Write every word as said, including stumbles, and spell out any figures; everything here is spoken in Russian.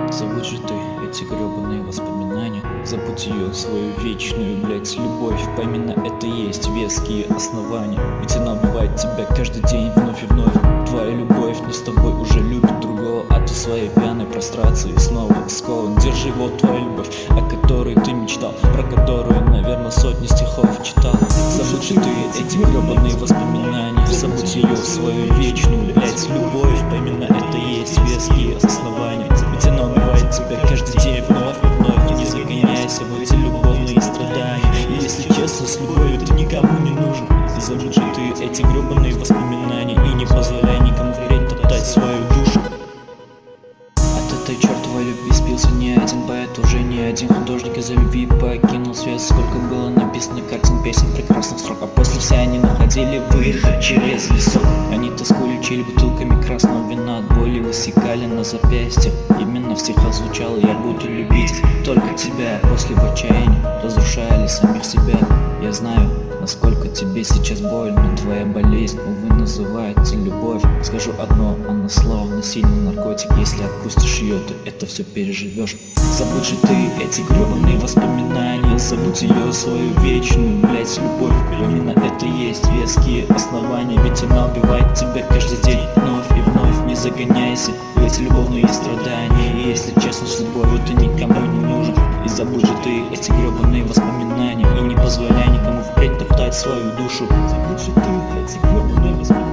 Забудь же ты эти гребаные воспоминания. Забудь ее, свою вечную, блять, любовь. Пойми, на это есть веские основания. Ведь она убивает тебя каждый день вновь и вновь. Твоя любовь не с тобой уже любит другого, а ты своей пьяной прострации снова скован. Держи вот твою любовь, о которой ты мечтал, про которую, наверное, сотни стихов читал. Забудь же ты эти гребаные воспоминания. Забудь ее, свою вечную, блять, любовь. Пойми, на это есть веские основания. Ведь она убивает тебя каждый день вновь и вновь. И не загоняйся в эти любовные страдания. И если честно, с любовью ты никому не нужен. Забудь же ты эти гребаные воспоминания и не позволяй никому впредь топтать свою душу. От этой чертовой любви спился не один поэт, уже не один художник из-за любви покинул свет. Сколько было написано картин, песен, прекрасных строк, а после все они находили выход через лесок. Они тоскули, учили бутылками красного вина, от боли высекали на запястье. Именно в стихах звучало: я буду любить только тебя. После в отчаянии разрушали самих себя. Я знаю, насколько тебе сейчас больно. Твоя болезнь, увы, называется любовь. Скажу одно, она словно сильный наркотик. Если отпустишь ее, то это все переживешь. Забудь же ты эти гребаные воспоминания. Забудь ее, свою вечную, блять, любовь. Именно это есть веские основания. Ведь она убивает тебя каждый день вновь и вновь. Не загоняйся в эти любовные страдания. И если честно, с любовью ты никому не нужен. И забудь же ты эти гребаные воспоминания. И не позволяй никому впредь топтать свою душу. Забудь же ты эти гребаные воспоминания.